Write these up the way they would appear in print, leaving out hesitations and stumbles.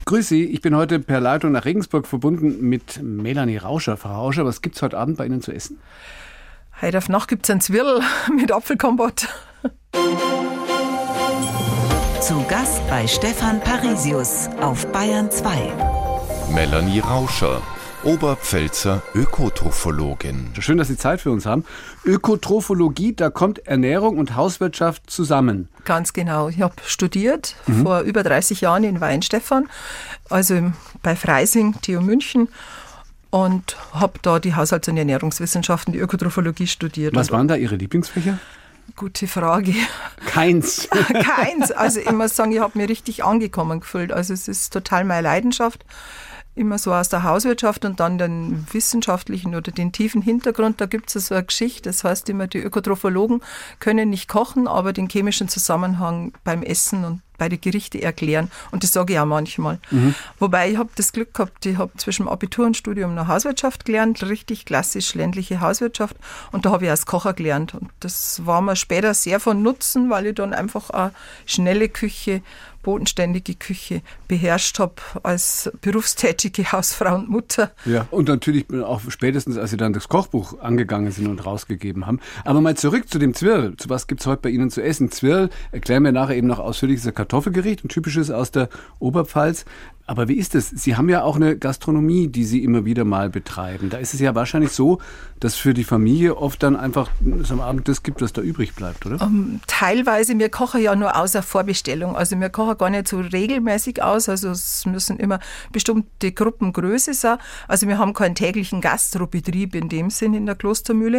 Grüß Sie, ich bin heute per Leitung nach Regensburg verbunden mit Melanie Rauscher. Frau Rauscher, was gibt's heute Abend bei Ihnen zu essen? Heute auf Nacht gibt's einen Zwirl mit Apfelkompott. Zu Gast bei Stefan Parisius auf Bayern 2. Melanie Rauscher, Oberpfälzer Ökotrophologin. Schön, dass Sie Zeit für uns haben. Ökotrophologie, da kommt Ernährung und Hauswirtschaft zusammen. Ganz genau. Ich habe studiert vor über 30 Jahren in Weinstefan, also bei Freising, TU München, und habe da die Haushalts- und Ernährungswissenschaften, die Ökotrophologie studiert. Was waren da Ihre Lieblingsfächer? Gute Frage. Keins. Keins. Also ich muss sagen, ich habe mich richtig angekommen gefühlt. Also es ist total meine Leidenschaft. Immer so aus der Hauswirtschaft und dann den wissenschaftlichen oder den tiefen Hintergrund. Da gibt es so eine Geschichte, das heißt immer, die Ökotrophologen können nicht kochen, aber den chemischen Zusammenhang beim Essen und bei den Gerichten erklären. Und das sage ich auch manchmal. Wobei ich habe das Glück gehabt, ich habe zwischen dem Abitur und Studium noch Hauswirtschaft gelernt, richtig klassisch ländliche Hauswirtschaft. Und da habe ich als Kocher gelernt. Und das war mir später sehr von Nutzen, weil ich dann einfach eine schnelle Küche, bodenständige Küche beherrscht habe als berufstätige Hausfrau und Mutter. Ja, und natürlich auch spätestens, als Sie dann das Kochbuch angegangen sind und rausgegeben haben. Aber mal zurück zu dem Zwirl. Zu was gibt es heute bei Ihnen zu essen? Zwirl, erklären wir nachher eben noch ausführlich, ist ein Kartoffelgericht, ein typisches aus der Oberpfalz. Aber wie ist es? Sie haben ja auch eine Gastronomie, die Sie immer wieder mal betreiben. Da ist es ja wahrscheinlich so, dass für die Familie oft dann einfach es am Abend das gibt, was da übrig bleibt, oder? Teilweise, wir kochen ja nur außer Vorbestellung. Also wir kochen gar nicht so regelmäßig aus. Also es müssen immer bestimmte Gruppengröße sein. Also wir haben keinen täglichen Gastrobetrieb in dem Sinn in der Klostermühle.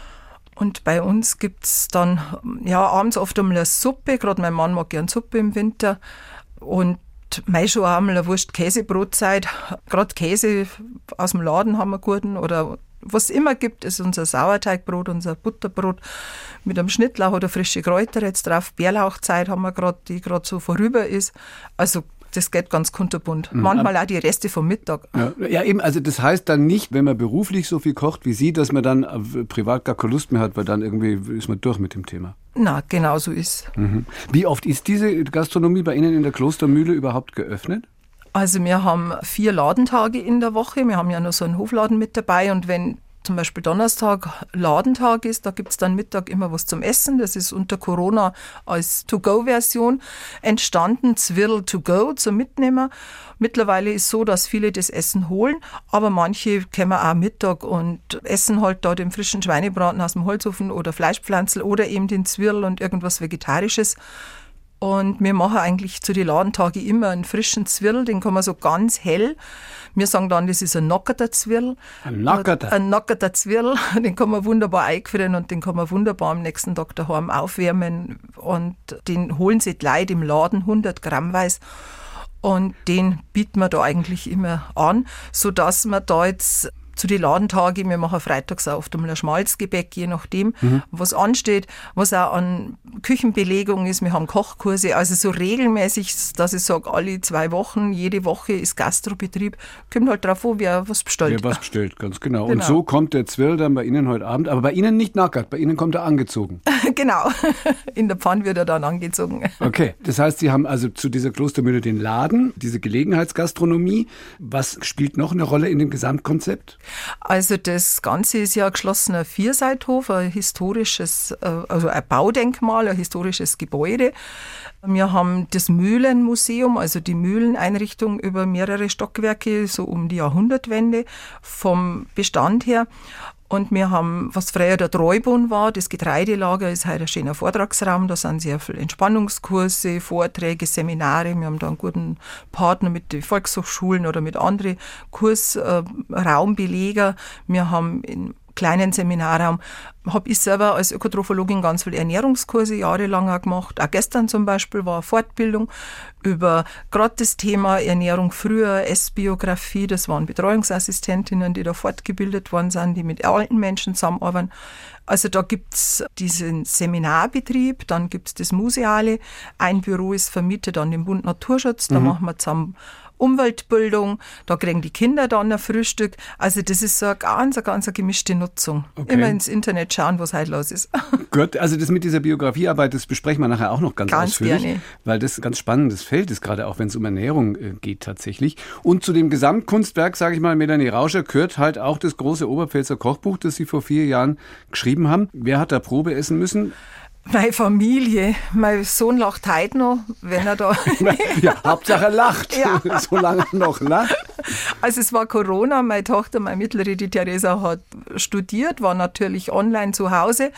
Und bei uns gibt es dann abends oft einmal eine Suppe. Gerade mein Mann mag gern Suppe im Winter. Und schon einmal eine Wurst-Käsebrotzeit. Gerade Käse aus dem Laden haben wir guten. Oder was es immer gibt, ist unser Sauerteigbrot, unser Butterbrot mit einem Schnittlauch oder frische Kräuter jetzt drauf. Bärlauchzeit haben wir gerade, die gerade so vorüber ist. Also das geht ganz kunterbunt. Manchmal auch die Reste vom Mittag. Ja, eben, also das heißt dann nicht, wenn man beruflich so viel kocht wie Sie, dass man dann privat gar keine Lust mehr hat, weil dann irgendwie ist man durch mit dem Thema. Na, genau so ist. Wie oft ist diese Gastronomie bei Ihnen in der Klostermühle überhaupt geöffnet? Also wir haben 4 Ladentage in der Woche. Wir haben ja noch so einen Hofladen mit dabei. Und wenn zum Beispiel Donnerstag Ladentag ist, da gibt es dann Mittag immer was zum Essen. Das ist unter Corona als To-Go-Version entstanden, Zwirl to go zum Mitnehmen. Mittlerweile ist es so, dass viele das Essen holen, aber manche kommen auch Mittag und essen halt da den frischen Schweinebraten aus dem Holzofen oder Fleischpflanzel oder eben den Zwirl und irgendwas Vegetarisches. Und wir machen eigentlich zu den Ladentagen immer einen frischen Zwirl, den kann man so ganz hell. Wir sagen dann, das ist ein nackerter Zwirl. Ein nackerter? Ein nackerter Zwirl, den kann man wunderbar eingefrieren und den kann man wunderbar am nächsten Tag daheim aufwärmen. Und den holen sie die Leute im Laden, 100 Gramm weiß. Und den bieten wir da eigentlich immer an, sodass man da jetzt zu den Ladentagen, wir machen freitags auch oft einmal ein Schmalzgebäck, je nachdem, was ansteht, was auch an Küchenbelegung ist. Wir haben Kochkurse, also so regelmäßig, dass ich sage, alle 2 Wochen, jede Woche ist Gastrobetrieb. Kommt halt drauf an, wer was bestellt. Wer was bestellt, ganz genau. Und so kommt der Zwirl dann bei Ihnen heute Abend, aber bei Ihnen nicht nackert, bei Ihnen kommt er angezogen. Genau, in der Pfanne wird er dann angezogen. Okay, das heißt, Sie haben also zu dieser Klostermühle den Laden, diese Gelegenheitsgastronomie. Was spielt noch eine Rolle in dem Gesamtkonzept? Also das Ganze ist ja ein geschlossener Vierseithof, ein historisches, also ein Baudenkmal, ein historisches Gebäude. Wir haben das Mühlenmuseum, also die Mühleneinrichtung über mehrere Stockwerke, so um die Jahrhundertwende vom Bestand her. Und wir haben, was früher der Treubund war, das Getreidelager, ist heute ein schöner Vortragsraum. Da sind sehr viele Entspannungskurse, Vorträge, Seminare. Wir haben da einen guten Partner mit den Volkshochschulen oder mit anderen Kursraumbeleger. Wir haben in kleinen Seminarraum, habe ich selber als Ökotrophologin ganz viele Ernährungskurse jahrelang auch gemacht. Auch gestern zum Beispiel war eine Fortbildung über gerade das Thema Ernährung früher, Essbiografie. Das waren Betreuungsassistentinnen, die da fortgebildet worden sind, die mit alten Menschen zusammenarbeiten. Also da gibt's diesen Seminarbetrieb, dann gibt's das Museale. Ein Büro ist vermietet an den Bund Naturschutz, da machen wir zusammen Umweltbildung, da kriegen die Kinder dann ein Frühstück. Also das ist so eine ganz gemischte Nutzung. Okay. Immer ins Internet schauen, was heute los ist. Gut, also das mit dieser Biografiearbeit, das besprechen wir nachher auch noch ganz ausführlich, gerne. Weil das ein ganz spannendes Feld ist, gerade auch wenn es um Ernährung geht tatsächlich. Und zu dem Gesamtkunstwerk, sage ich mal, Melanie Rauscher, gehört halt auch das große Oberpfälzer Kochbuch, das Sie vor 4 Jahren geschrieben haben. Wer hat da Probe essen müssen? Meine Familie, mein Sohn lacht heute noch, wenn er da... Ja, Hauptsache er lacht, Ja. solange er noch lacht. Also es war Corona, meine Tochter, meine Mittlere, die Theresa, hat studiert, war natürlich online zu Hause.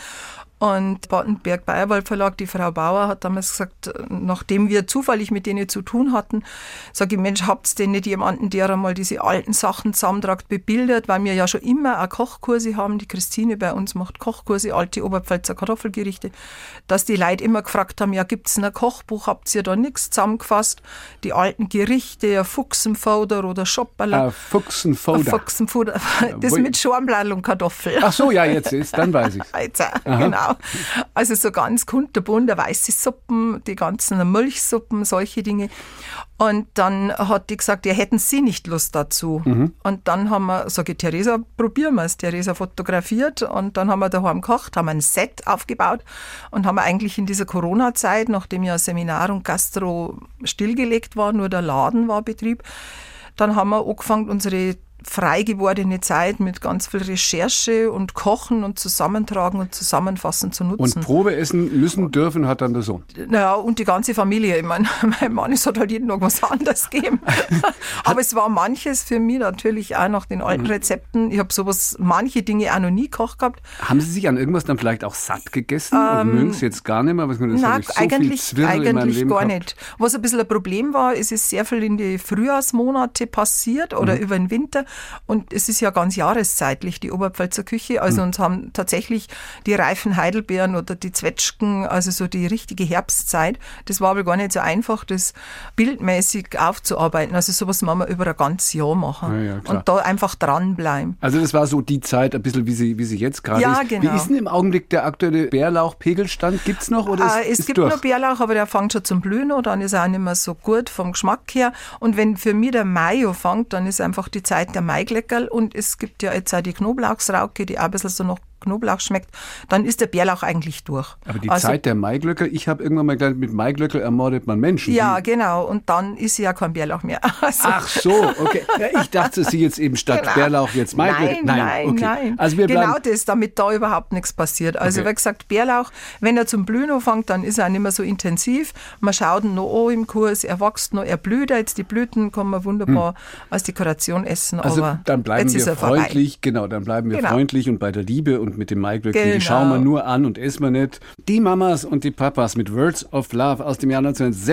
Und Baden-Berg-Bayerwald Verlag, die Frau Bauer, hat damals gesagt, nachdem wir zufällig mit denen zu tun hatten, sage ich, Mensch, habt's denn nicht jemanden, der einmal diese alten Sachen zusammentragt, bebildert, weil wir ja schon immer auch Kochkurse haben. Die Christine bei uns macht Kochkurse, alte Oberpfälzer Kartoffelgerichte, dass die Leute immer gefragt haben, ja, gibt's ein Kochbuch, habt ihr da nichts zusammengefasst? Die alten Gerichte, ein Fuchsenfoder oder Schopperler. Fuchsenfoder. Fuchsenfoder, das mit Schornbladel und Kartoffel. Ach so, ja, jetzt ist, dann weiß ich's. Jetzt, genau. Also so ganz kunterbunt, weiße Suppen, die ganzen Milchsuppen, solche Dinge. Und dann hat die gesagt, ja, hätten Sie nicht Lust dazu? Und dann haben wir, sage ich, Theresa, probieren wir es. Theresa fotografiert und dann haben wir daheim gekocht, haben ein Set aufgebaut und haben eigentlich in dieser Corona-Zeit, nachdem ja Seminar und Gastro stillgelegt war, nur der Laden war Betrieb, dann haben wir angefangen, unsere frei gewordene Zeit mit ganz viel Recherche und Kochen und Zusammentragen und Zusammenfassen zu nutzen. Und Probe essen müssen dürfen hat dann der Sohn. Naja, und die ganze Familie. Ich meine, mein Mann, es hat halt jeden Tag was anderes gegeben. Aber es war manches für mich natürlich auch nach den alten Rezepten. Ich habe sowas, manche Dinge auch noch nie gekocht gehabt. Haben Sie sich an irgendwas dann vielleicht auch satt gegessen und mögen es jetzt gar nicht mehr? Was das Nein, so eigentlich gar nicht. Was ein bisschen ein Problem war, es ist sehr viel in die Frühjahrsmonate passiert oder über den Winter. Und es ist ja ganz jahreszeitlich, die Oberpfälzer Küche. Also uns haben tatsächlich die reifen Heidelbeeren oder die Zwetschgen, also so die richtige Herbstzeit. Das war aber gar nicht so einfach, das bildmäßig aufzuarbeiten. Also sowas machen wir über ein ganzes Jahr machen. Ja, klar. Und da einfach dranbleiben. Also das war so die Zeit, ein bisschen wie sie jetzt gerade Ja, ist. genau. Wie ist denn im Augenblick der aktuelle Bärlauchpegelstand? Gibt es noch oder Es gibt noch Bärlauch, aber der fängt schon zum Blühen an, dann ist er auch nicht mehr so gut vom Geschmack her. Und wenn für mich der Mai anfängt, dann ist einfach die Zeit der Maigleckerl und es gibt ja jetzt auch die Knoblauchsrauke, die auch ein bisschen so nach Knoblauch schmeckt, dann ist der Bärlauch eigentlich durch. Aber die Zeit der Maiglöckler, ich habe irgendwann mal gelernt, mit Maiglöckler ermordet man Menschen. Ja, genau. Und dann ist ja kein Bärlauch mehr. Also Ach so, okay. Ja, ich dachte, Sie jetzt eben statt Bärlauch jetzt Maiglöckler. Nein. Also wir genau das, damit da überhaupt nichts passiert. Also wie gesagt, Bärlauch, wenn er zum Blühen anfängt, dann ist er auch nicht mehr so intensiv. Man schaut ihn noch an im Kurs, er wächst noch, er blüht jetzt. Die Blüten kann man wunderbar als Dekoration essen. Also aber dann bleiben jetzt wir freundlich, freundlich und bei der Liebe und mit dem Maiglöckler. Die schauen wir nur an und essen wir nicht. Die Mamas und die Papas mit Words of Love aus dem Jahr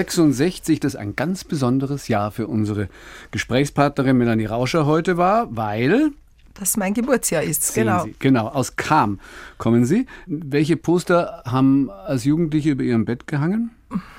1966, das ein ganz besonderes Jahr für unsere Gesprächspartnerin Melanie Rauscher heute war, weil... das mein Geburtsjahr ist, genau. Genau, aus Cham kommen Sie. Welche Poster haben als Jugendliche über Ihrem Bett gehangen?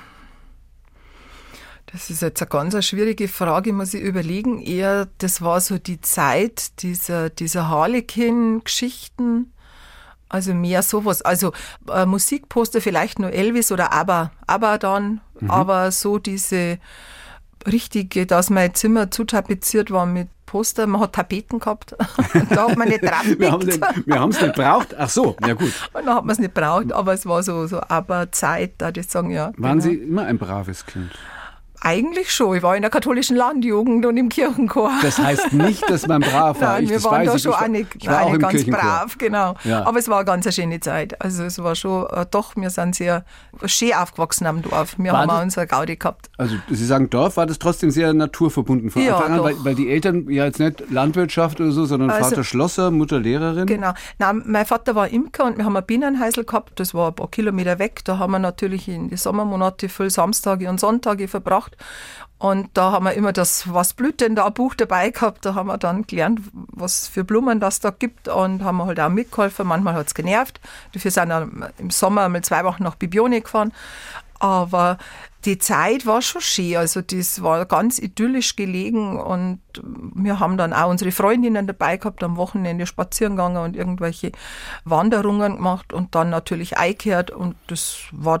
Das ist jetzt eine ganz schwierige Frage, muss ich überlegen. Eher, das war so die Zeit dieser Harlequin-Geschichten. Also mehr sowas. Also Musikposter vielleicht nur Elvis oder ABBA dann. Aber so diese richtige, dass mein Zimmer zutapeziert war mit Poster. Man hat Tapeten gehabt. Da hat man nicht drauf Wir haben es nicht braucht. Ach so, ja gut. Und dann hat man es nicht braucht. Aber es war so ABBA-Zeit, da ich sagen, ja. Waren Sie immer ein braves Kind? Eigentlich schon. Ich war in der katholischen Landjugend und im Kirchenchor. Das heißt nicht, dass man brav war. Nein, wir waren da schon ich war auch im ganz Kirchenchor. brav, genau. Ja. Aber es war eine ganz schöne Zeit. Also es war schon, doch, wir sind sehr schön aufgewachsen am Dorf. Wir haben auch unsere Gaudi gehabt. Also Sie sagen Dorf, war das trotzdem sehr naturverbunden von Anfang an, weil die Eltern ja jetzt nicht Landwirtschaft oder so, sondern Vater Schlosser, Mutter Lehrerin? Genau. Nein, mein Vater war Imker und wir haben ein Bienenhäusl gehabt, das war ein paar Kilometer weg. Da haben wir natürlich in die Sommermonate viel Samstage und Sonntage verbracht. Und da haben wir immer das "Was blüht denn da" Buch dabei gehabt. Da haben wir dann gelernt, was für Blumen das da gibt und haben halt auch mitgeholfen. Manchmal hat es genervt. Dafür sind wir im Sommer mal 2 Wochen nach Bibione gefahren. Aber die Zeit war schon schön. Also das war ganz idyllisch gelegen und wir haben dann auch unsere Freundinnen dabei gehabt, am Wochenende spazieren gegangen und irgendwelche Wanderungen gemacht und dann natürlich eingekehrt und das war dann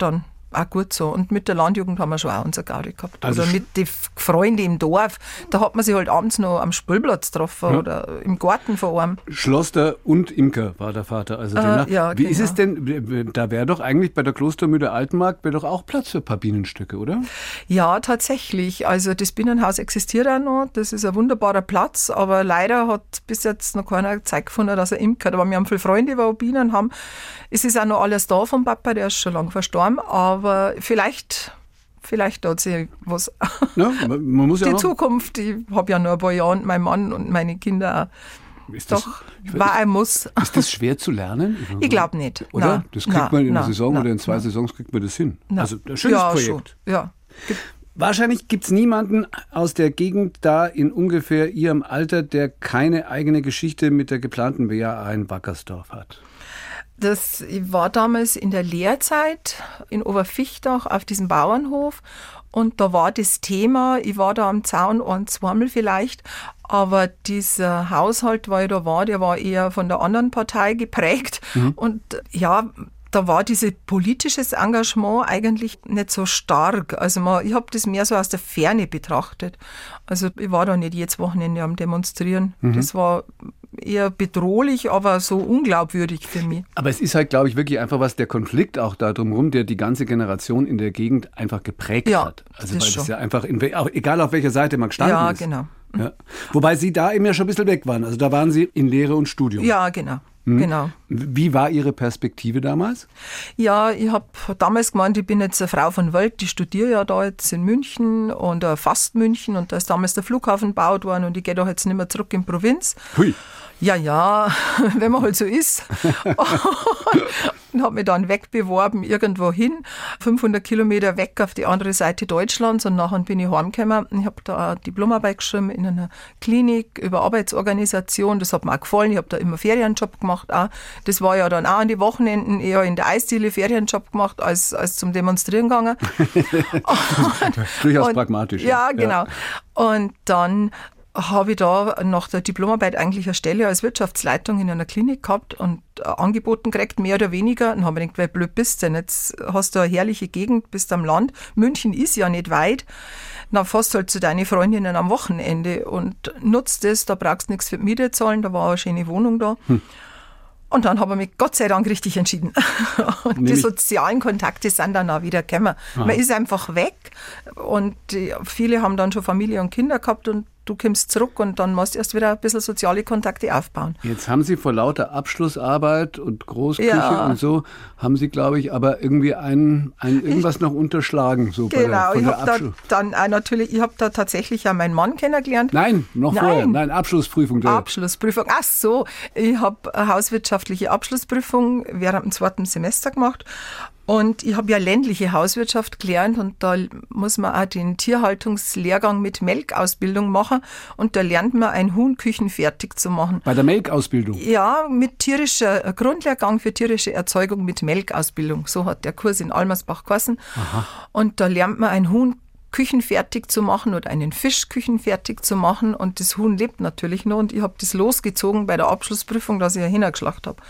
auch gut so. Und mit der Landjugend haben wir schon auch unsere Gaudi gehabt. Also oder mit den Freunden im Dorf. Da hat man sich halt abends noch am Spielplatz getroffen oder im Garten von einem. Schloster und Imker war der Vater. Also ja, wie genau. ist es denn, da wäre doch eigentlich bei der Klostermühle Altenmarkt wäre doch auch Platz für ein paar Bienenstöcke, oder? Ja, tatsächlich. Also das Bienenhaus existiert auch noch. Das ist ein wunderbarer Platz, aber leider hat bis jetzt noch keiner Zeit gefunden, dass er imkert. Aber wir haben viele Freunde, die Bienen haben. Es ist auch noch alles da vom Papa, der ist schon lange verstorben, aber vielleicht hat sich was. Ja, man muss ja die noch, Zukunft, ich habe ja noch ein paar Jahre und mein Mann und meine Kinder auch. ist das, Doch, war ein Muss. Ist das schwer zu lernen? Ich glaube nicht. Oder? Nein, Das kriegt man in einer Saison oder in 2 nein. Saisons kriegt man das hin. Nein. Also ein schönes ja, Projekt. Schon. Ja. Wahrscheinlich gibt es niemanden aus der Gegend da in ungefähr Ihrem Alter, der keine eigene Geschichte mit der geplanten BA in Wackersdorf hat. Ich war damals in der Lehrzeit in Oberfichtach auf diesem Bauernhof und da war das Thema, ich war da am Zaun ein, zweimal vielleicht, aber dieser Haushalt, der war eher von der anderen Partei geprägt und ja, da war dieses politisches Engagement eigentlich nicht so stark. Also ich habe das mehr so aus der Ferne betrachtet. Also ich war da nicht jedes Wochenende am Demonstrieren. Das war eher bedrohlich, aber so unglaubwürdig für mich. Aber es ist halt, glaube ich, wirklich einfach was, der Konflikt auch da drumherum, der die ganze Generation in der Gegend einfach geprägt hat. Also weil das ja einfach, egal auf welcher Seite man gestanden ist. Ja, genau. Ja. Wobei Sie da eben ja schon ein bisschen weg waren. Also da waren Sie in Lehre und Studium. Ja, genau. Genau. Wie war Ihre Perspektive damals? Ja, ich habe damals gemeint, ich bin jetzt eine Frau von Welt, ich studiere ja da jetzt in München und fast München und da ist damals der Flughafen gebaut worden und ich gehe da jetzt nicht mehr zurück in die Provinz. Hui. Ja, wenn man halt so ist. Und habe mich dann wegbeworben, irgendwo hin, 500 Kilometer weg auf die andere Seite Deutschlands und nachher bin ich heimgekommen. Ich habe da eine Diplomarbeit geschrieben in einer Klinik über Arbeitsorganisation, das hat mir auch gefallen, ich habe da immer Ferienjob gemacht auch. Das war ja dann auch an die Wochenenden eher in der Eisdiele Ferienjob gemacht, als zum Demonstrieren gegangen. Durchaus pragmatisch. Ja, genau. Und dann habe ich da nach der Diplomarbeit eigentlich eine Stelle als Wirtschaftsleitung in einer Klinik gehabt und angeboten gekriegt, mehr oder weniger. Dann habe ich gedacht, wie blöd bist du denn? Jetzt hast du eine herrliche Gegend, bist am Land. München ist ja nicht weit. Dann fährst du halt zu deinen Freundinnen am Wochenende und nutzt das, da brauchst du nichts für die Miete zahlen, da war eine schöne Wohnung da. Und dann habe ich mich Gott sei Dank richtig entschieden. Und die sozialen Kontakte sind dann auch wieder gekommen. Man ist einfach weg und viele haben dann schon Familie und Kinder gehabt und du kommst zurück und dann musst du erst wieder ein bisschen soziale Kontakte aufbauen. Jetzt haben Sie vor lauter Abschlussarbeit und Großküche und so, haben Sie, glaube ich, aber irgendwie irgendwas noch unterschlagen. So genau, ich habe ich habe da tatsächlich ja meinen Mann kennengelernt. Nein, vorher. Nein, Abschlussprüfung. Abschlussprüfung. Ach so, ich habe eine hauswirtschaftliche Abschlussprüfung während dem 2. Semester gemacht. Und ich habe ja ländliche Hauswirtschaft gelernt und da muss man auch den Tierhaltungslehrgang mit Melkausbildung machen und da lernt man ein Huhn küchenfertig zu machen. Bei der Melkausbildung? Ja, mit tierischer Grundlehrgang für tierische Erzeugung mit Melkausbildung. So hat der Kurs in Almersbach geheißen. Und da lernt man ein Huhn küchenfertig zu machen oder einen Fisch küchenfertig zu machen und das Huhn lebt natürlich noch und ich habe das losgezogen bei der Abschlussprüfung, dass ich ein hingeschlacht habe.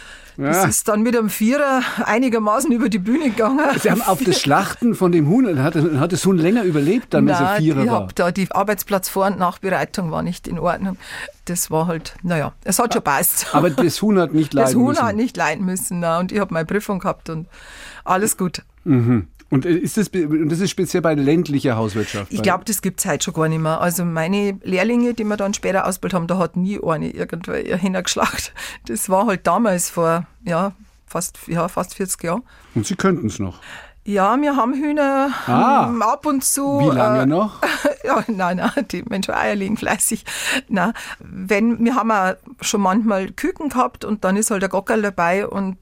Das ist dann mit einem Vierer einigermaßen über die Bühne gegangen. Sie haben auf das Schlachten von dem Huhn, hat das Huhn länger überlebt, dann, wenn es ein Vierer war? Die Arbeitsplatz-Vor- und Nachbereitung war nicht in Ordnung. Das war halt, es hat schon passt. Aber das Huhn hat nicht leiden müssen? Das Huhn hat nicht leiden müssen, und ich habe meine Prüfung gehabt und alles gut. Und das ist speziell bei ländlicher Hauswirtschaft? Ich glaube, das gibt es heute schon gar nicht mehr. Also meine Lehrlinge, die wir dann später ausgebildet haben, da hat nie eine irgendwo hingeschlagen. Das war halt damals vor fast 40 Jahren. Und Sie könnten es noch? Ja, wir haben Hühner ab und zu. Wie lange noch? Ja, nein, die Menschen Eier legen fleißig. Nein, wir haben auch schon manchmal Küken gehabt und dann ist halt der Gockerl dabei und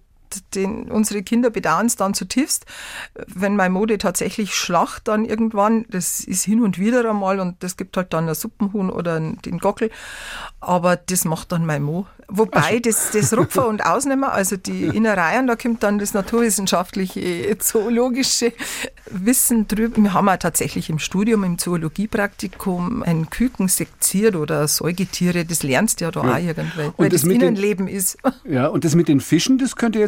unsere Kinder bedauern es dann zutiefst, wenn meine Mode tatsächlich schlacht dann irgendwann. Das ist hin und wieder einmal und das gibt halt dann ein Suppenhuhn oder den Gockel. Aber das macht dann mein Mo. Wobei das Rupfen und Ausnehmen, also die Innereien, da kommt dann das naturwissenschaftliche, zoologische Wissen drüber. Wir haben auch tatsächlich im Studium, im Zoologiepraktikum ein Küken seziert oder Säugetiere, das lernst du ja da auch irgendwie, weil das Innenleben ist. Ja, und das mit den Fischen, das könnte jetzt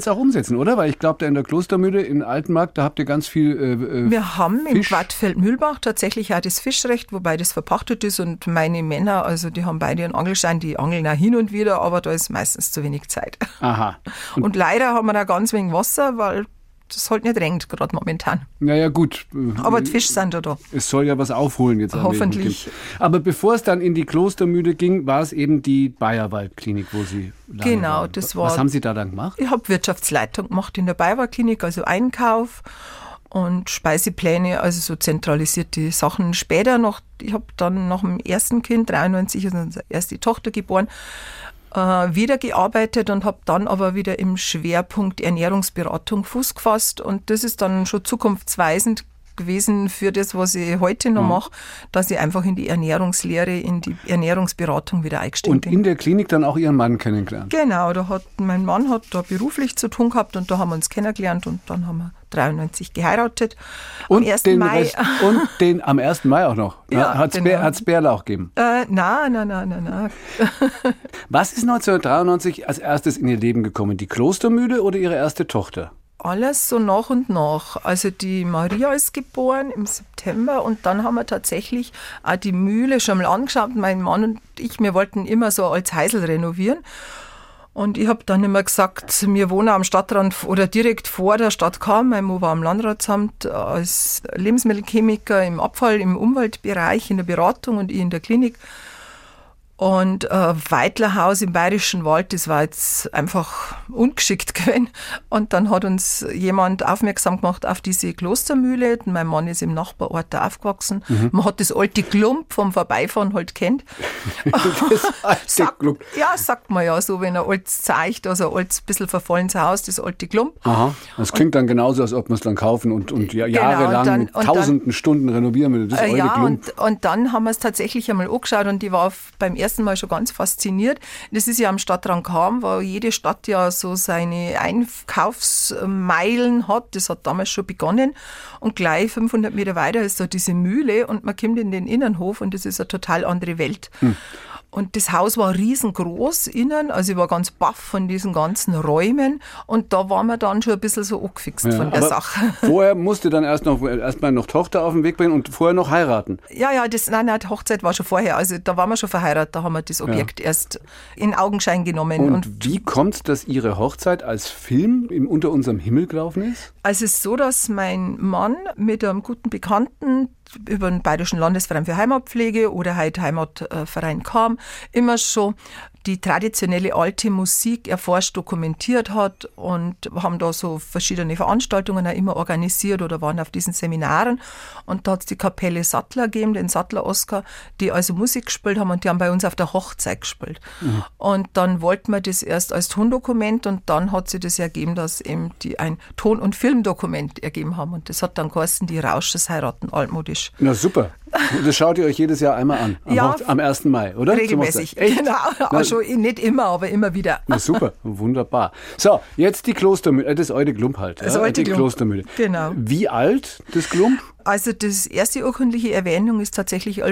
auch umsetzen, oder? Weil ich glaube, da in der Klostermühle in Altenmarkt, da habt ihr ganz viel Wir haben Fisch. im Quadfeld-Mühlbach tatsächlich auch das Fischrecht, wobei das verpachtet ist und meine Männer, also die haben beide einen Angelschein, die angeln auch hin und wieder, aber da ist meistens zu wenig Zeit. Aha. Und leider haben wir da ganz wenig Wasser, weil das halt nicht regnet, gerade momentan. Naja, gut. Aber die Fische sind ja da. Es soll ja was aufholen jetzt. Hoffentlich. Aber bevor es dann in die Klostermühle ging, war es eben die Bayerwaldklinik, wo Sie lange Genau, waren. das war... Was haben Sie da dann gemacht? Ich habe Wirtschaftsleitung gemacht in der Bayerwaldklinik, also Einkauf und Speisepläne, also so zentralisierte Sachen. Später noch, ich habe dann nach dem ersten Kind, 93, ist unsere erste Tochter geboren, wieder gearbeitet und habe dann aber wieder im Schwerpunkt Ernährungsberatung Fuß gefasst. Und das ist dann schon zukunftsweisend gewesen für das, was ich heute noch mache, dass ich einfach in die Ernährungslehre, in die Ernährungsberatung wieder eingestiegen bin. Und in der Klinik dann auch Ihren Mann kennengelernt? Genau, mein Mann hat da beruflich zu tun gehabt und da haben wir uns kennengelernt und dann haben wir 93 geheiratet. Und am 1. den Mai. Rest, und den am 1. Mai auch noch? Ja, Hat's genau. Bärlauch gegeben? Nein. Was ist 1993 als erstes in Ihr Leben gekommen? Die Klostermühle oder Ihre erste Tochter? Alles so nach und nach. Also die Maria ist geboren im September und dann haben wir tatsächlich auch die Mühle schon mal angeschaut. Mein Mann und ich, wir wollten immer so als Heisel renovieren. Und ich habe dann immer gesagt, wir wohnen am Stadtrand oder direkt vor der Stadt Cham. Mein Mann war am Landratsamt als Lebensmittelchemiker im Abfall, im Umweltbereich, in der Beratung und ich in der Klinik. Und Weidlerhaus im Bayerischen Wald, das war jetzt einfach ungeschickt gewesen. Und dann hat uns jemand aufmerksam gemacht auf diese Klostermühle. Mein Mann ist im Nachbarort da aufgewachsen. Man hat das alte Klump vom Vorbeifahren halt kennt. Das alte Klump. Ja, sagt man ja so, wenn er altes zeigt, also ein altes, bisschen verfallenes Haus, das alte Klump. Aha, das klingt dann genauso, als ob man es dann kaufen und jahrelang mit tausenden Stunden renovieren würde. Das alte Klump. Und dann haben wir es tatsächlich einmal angeschaut und ich war beim ersten Mal schon ganz fasziniert. Das ist ja am Stadtrand Cham, wo jede Stadt ja so seine Einkaufsmeilen hat. Das hat damals schon begonnen. Und gleich 500 Meter weiter ist so diese Mühle und man kommt in den Innenhof und das ist eine total andere Welt. Und das Haus war riesengroß innen, also ich war ganz baff von diesen ganzen Räumen und da waren wir dann schon ein bisschen so angefixt von der Sache. Vorher musste dann erstmal noch Tochter auf den Weg bringen und vorher noch heiraten. Ja, die Hochzeit war schon vorher, also da waren wir schon verheiratet, da haben wir das Objekt erst in Augenschein genommen. Und wie kommt es, dass Ihre Hochzeit als Film unter unserem Himmel gelaufen ist? Also es ist so, dass mein Mann mit einem guten Bekannten über den Bayerischen Landesverein für Heimatpflege oder halt Heimatverein Cham immer schon die traditionelle alte Musik erforscht, dokumentiert hat und haben da so verschiedene Veranstaltungen auch immer organisiert oder waren auf diesen Seminaren. Und da hat es die Kapelle Sattler gegeben, den Sattler Oskar, die also Musik gespielt haben und die haben bei uns auf der Hochzeit gespielt. Und dann wollten wir das erst als Tondokument und dann hat sich das ergeben, dass eben die ein Ton- und Filmdokument ergeben haben. Und das hat dann geheißen, die Rauschers heiraten altmodisch. Na super. Das schaut ihr euch jedes Jahr einmal an. Am 1. Mai, oder? Regelmäßig. Genau. Also nicht immer, aber immer wieder. Na super, wunderbar. So, jetzt die Klostermühle, das alte Klump halt. Das alte die Klostermühle. Genau. Wie alt, das Klump? Also das erste urkundliche Erwähnung ist tatsächlich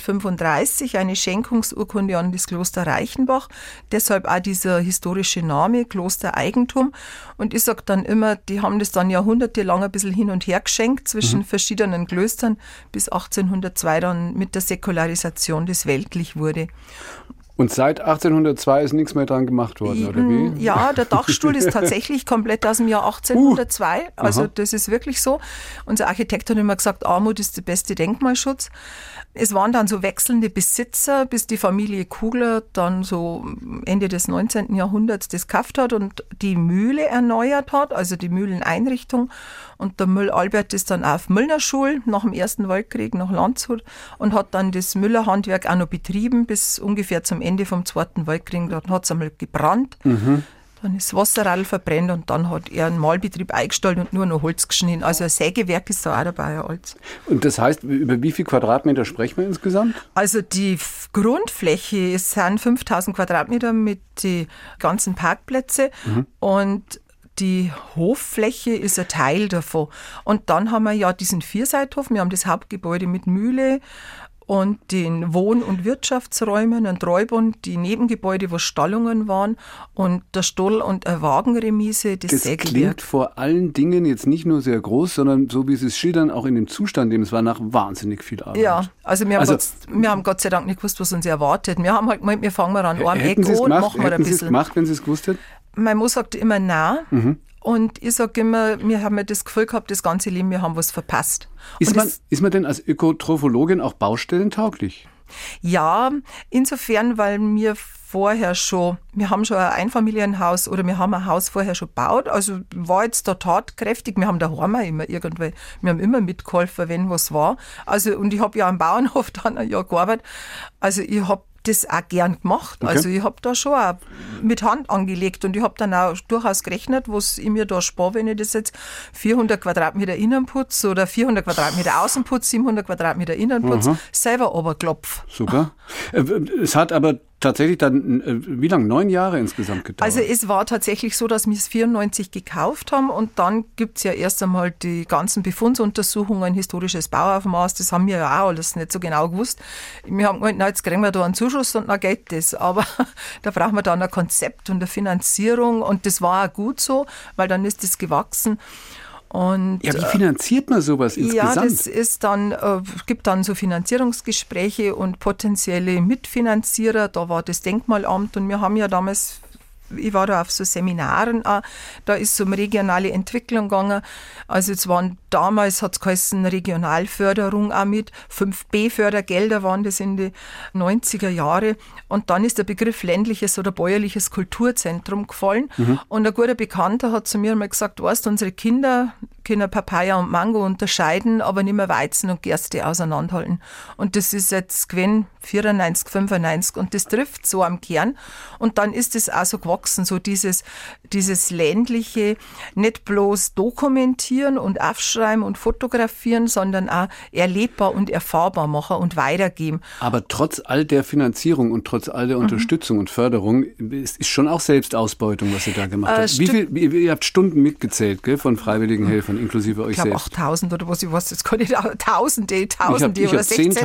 1135, eine Schenkungsurkunde an das Kloster Reichenbach. Deshalb auch dieser historische Name, Klostereigentum. Und ich sage dann immer, die haben das dann jahrhundertelang ein bisschen hin und her geschenkt zwischen verschiedenen Klöstern, bis 1802 dann mit der Säkularisation das weltlich wurde. Und seit 1802 ist nichts mehr dran gemacht worden, oder wie? Ja, der Dachstuhl ist tatsächlich komplett aus dem Jahr 1802. Also das ist wirklich so. Unser Architekt hat immer gesagt, Armut ist der beste Denkmalschutz. Es waren dann so wechselnde Besitzer, bis die Familie Kugler dann so Ende des 19. Jahrhunderts das gekauft hat und die Mühle erneuert hat, also die Mühleneinrichtung. Und der Müll Albert ist dann auf Müllnerschule nach dem Ersten Weltkrieg nach Landshut und hat dann das Müllerhandwerk auch noch betrieben bis ungefähr zum Ende vom Zweiten Weltkrieg. Dann hat es einmal gebrannt. Dann ist das Wasserradl verbrennt und dann hat er einen Mahlbetrieb eingestellt und nur noch Holz geschnitten. Also ein Sägewerk ist da auch dabei, ein altes. Und das heißt, über wie viel Quadratmeter sprechen wir insgesamt? Also die Grundfläche sind 5000 Quadratmeter mit den ganzen Parkplätzen und die Hoffläche ist ein Teil davon. Und dann haben wir ja diesen Vierseithof, wir haben das Hauptgebäude mit Mühle und den Wohn- und Wirtschaftsräumen, ein Treuebund, die Nebengebäude, wo Stallungen waren und der Stoll- und eine Wagenremise, das Sägewerk. Das klingt vor allen Dingen jetzt nicht nur sehr groß, sondern so wie Sie es schildern, auch in dem Zustand, in dem es war, nach wahnsinnig viel Arbeit. Ja, also wir haben Gott sei Dank nicht gewusst, was uns erwartet. Wir haben halt gemeint, wir fangen mal an einem Eck an und machen wir ein bisschen. Hätten Sie es gemacht, wenn Sie es gewusst hätten? Mein Mann sagt immer nein. Und ich sage immer, wir haben ja das Gefühl gehabt, das ganze Leben, wir haben was verpasst. Ist man denn als Ökotrophologin auch baustellentauglich? Ja, insofern, weil wir haben schon ein Einfamilienhaus oder wir haben ein Haus vorher schon gebaut, also war jetzt da tatkräftig. Wir haben daheim auch immer wir haben immer mitgeholfen, wenn was war. Also, und ich habe ja am Bauernhof dann ein Jahr gearbeitet. Also ich habe das auch gern gemacht. Okay. Also ich habe da schon auch mit Hand angelegt und ich habe dann auch durchaus gerechnet, was ich mir da spare, wenn ich das jetzt 400 Quadratmeter Innenputz oder 400 Quadratmeter Außenputz, 700 Quadratmeter Innenputz selber runterklopfe. Super. Es hat aber tatsächlich dann, wie lange? 9 Jahre insgesamt gedauert? Also es war tatsächlich so, dass wir es 94 gekauft haben und dann gibt es ja erst einmal die ganzen Befundsuntersuchungen, historisches Bauaufmaß, das haben wir ja auch alles nicht so genau gewusst. Wir haben gemeint, jetzt kriegen wir da einen Zuschuss und dann geht das, aber da brauchen wir dann ein Konzept und eine Finanzierung und das war auch gut so, weil dann ist das gewachsen. Und, ja, wie finanziert man sowas insgesamt? Ja, das ist dann, gibt dann so Finanzierungsgespräche und potenzielle Mitfinanzierer. Da war das Denkmalamt und wir haben ja damals, ich war da auf so Seminaren, da ist so um regionale Entwicklung gegangen. Also damals hat es geheißen Regionalförderung auch mit, 5B-Fördergelder waren das in die 90er Jahre. Und dann ist der Begriff ländliches oder bäuerliches Kulturzentrum gefallen. Und ein guter Bekannter hat zu mir einmal gesagt, weißt du, unsere Kinder können Papaya und Mango unterscheiden, aber nicht mehr Weizen und Gerste auseinanderhalten. Und das ist jetzt gewesen 94, 95 und das trifft so am Kern. Und dann ist es auch so gewachsen, so dieses ländliche, nicht bloß dokumentieren und aufschreiben und fotografieren, sondern auch erlebbar und erfahrbar machen und weitergeben. Aber trotz all der Finanzierung und trotz all der Unterstützung und Förderung ist schon auch Selbstausbeutung, was ihr da gemacht habt. Ihr habt Stunden mitgezählt, gell, von freiwilligen Helfern, inklusive euch selbst? Ich glaube 8.000 oder was, ich weiß jetzt gar nicht, Tausende oder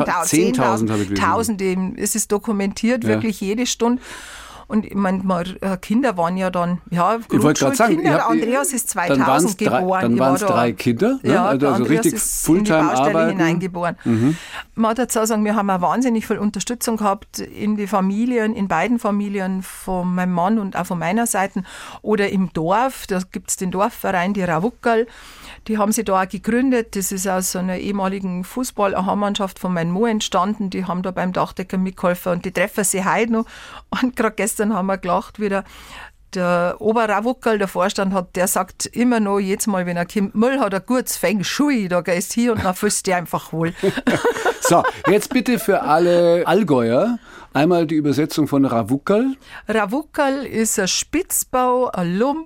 10.000. Tausende, es ist dokumentiert, wirklich jede Stunde. Und ich meine, Kinder waren ja dann, Grundschulkinder. Andreas ist 2000 geboren. Dann waren es 3 Kinder, ne? Ja, also Andreas richtig ist in die Baustelle hineingeboren. Man hat dazu sagen, wir haben auch wahnsinnig viel Unterstützung gehabt in beiden Familien, von meinem Mann und auch von meiner Seite. Oder im Dorf, da gibt es den Dorfverein, die Rawuckerl. Die haben sie da auch gegründet. Das ist aus so einer ehemaligen Fußball-Aha-Mannschaft von meinem Mo entstanden. Die haben da beim Dachdecker mitgeholfen und die treffen sich heute noch. Und gerade gestern haben wir gelacht wieder. Der Oberrawuckerl, der Vorstand der sagt immer noch, jedes Mal, wenn er kommt, Müll hat ein gutes Feng Shui, da gehst du hier und dann fühlst du dich einfach wohl. So, jetzt bitte für alle Allgäuer einmal die Übersetzung von Rawuckerl. Rawuckerl ist ein Spitzbau, ein Lump,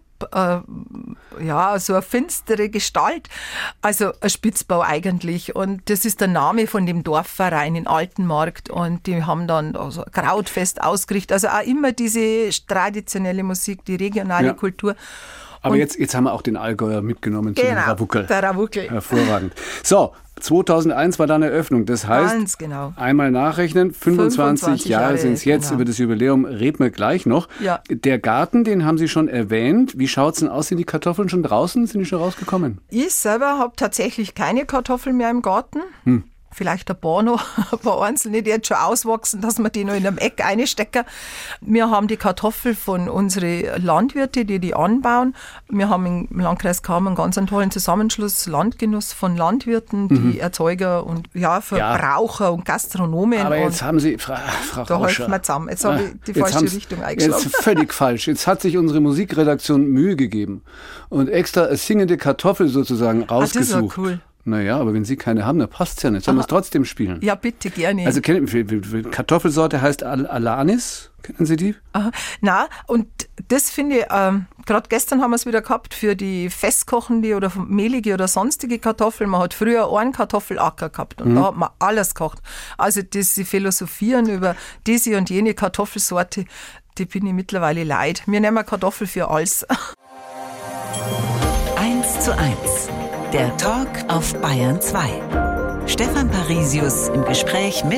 so eine finstere Gestalt, also ein Spitzbau eigentlich, und das ist der Name von dem Dorfverein in Altenmarkt und die haben dann also Krautfest ausgerichtet, also auch immer diese traditionelle Musik, die regionale Kultur. Aber jetzt haben wir auch den Allgäuer mitgenommen zu dem Rawuckerl. Der Rawuckerl. Hervorragend. So, 2001 war dann Eröffnung. Das heißt, ganz genau. Einmal nachrechnen, 25 Jahre sind es jetzt. Genau. Über das Jubiläum reden wir gleich noch. Ja. Der Garten, den haben Sie schon erwähnt. Wie schaut es denn aus? Sind die Kartoffeln schon draußen? Sind die schon rausgekommen? Ich selber habe tatsächlich keine Kartoffeln mehr im Garten. Vielleicht ein paar einzelne, die jetzt schon auswachsen, dass wir die noch in einem Eck einstecken. Wir haben die Kartoffel von unseren Landwirten, die anbauen. Wir haben im Landkreis Cham einen ganz tollen Zusammenschluss, Landgenuss von Landwirten, die Erzeuger und Verbraucher und Gastronomen. Aber jetzt haben Sie, Frau da Rauscher, helfen wir zusammen. Jetzt habe ich die falsche Richtung eingeschlagen. Jetzt völlig falsch. Jetzt hat sich unsere Musikredaktion Mühe gegeben und extra eine singende Kartoffel sozusagen rausgesucht. Das ist ja cool. Naja, aber wenn Sie keine haben, dann passt es ja nicht. Sollen wir es trotzdem spielen? Ja, bitte, gerne. Also Kartoffelsorte heißt Alanis. Kennen Sie die? Na, und das finde ich, gerade gestern haben wir es wieder gehabt für die festkochende oder mehlige oder sonstige Kartoffel. Man hat früher einen Kartoffelacker gehabt und da hat man alles gekocht. Also diese Philosophieren über diese und jene Kartoffelsorte, die bin ich mittlerweile leid. Wir nehmen Kartoffel für alles. 1:1. Der Talk auf Bayern 2. Stefan Parisius im Gespräch mit